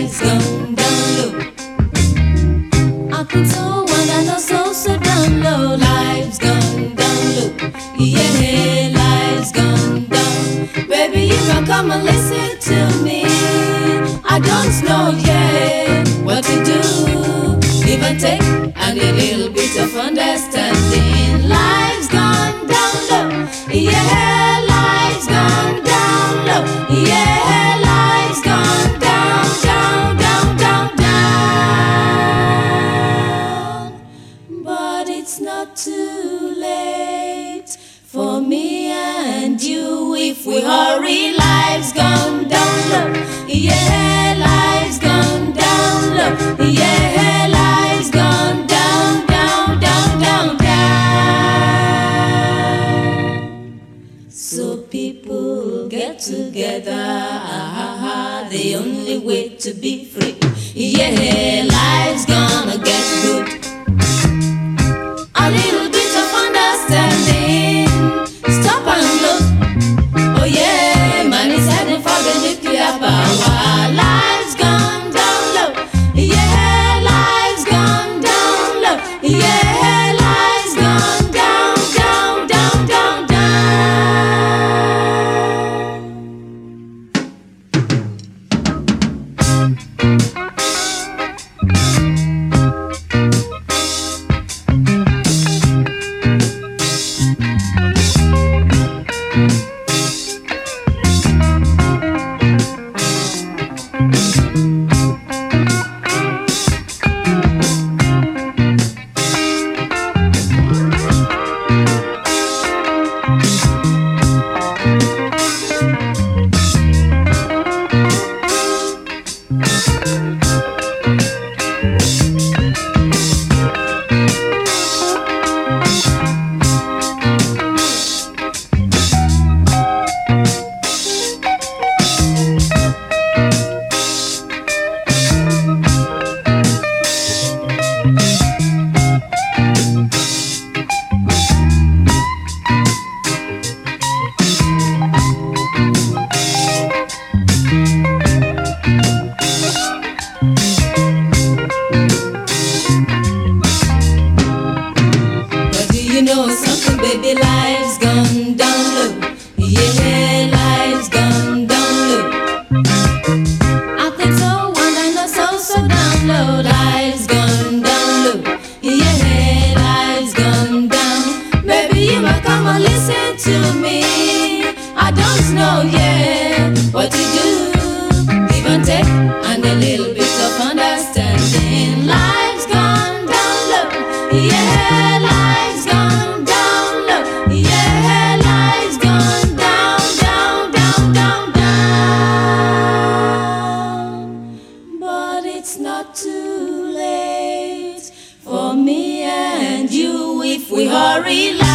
life's gone down low. I've been so wild and I'm so down low. Life's gone down low. Yeah, life's gone down. Baby, you can come and listen to me. I don't know yet what to do. Give and take and a little bit of understanding. Life's gone down low. Yeah, life's gone down low. Yeah, life's gone down, down, down, down, down. But it's not too late for me and you if we hurry. Life's gone down low. Yeah, life's gone down low. Yeah, life's gone down, down, down, down, down. So people get together, the only way to be free. Yeah, life's gonna get good. A little bit of understanding. Stop and look. Oh yeah, man is heading for the nuclear power. Life's gone down low. Yeah, life's gone down low. Yeah, life's gone down, down, down, down, baby, life's gone down low. Yeah, life's gone down low. I think so, and I know so down low. Life's gone down low. Yeah, life's gone down. Baby, you might come and listen to me. I don't know yet what to do. Give and take and a little bit of understanding. Life's gone down low. Yeah, life's gone down low. Yeah, life's gone down, down, down, down, down. But it's not too late for me and you if we hurry.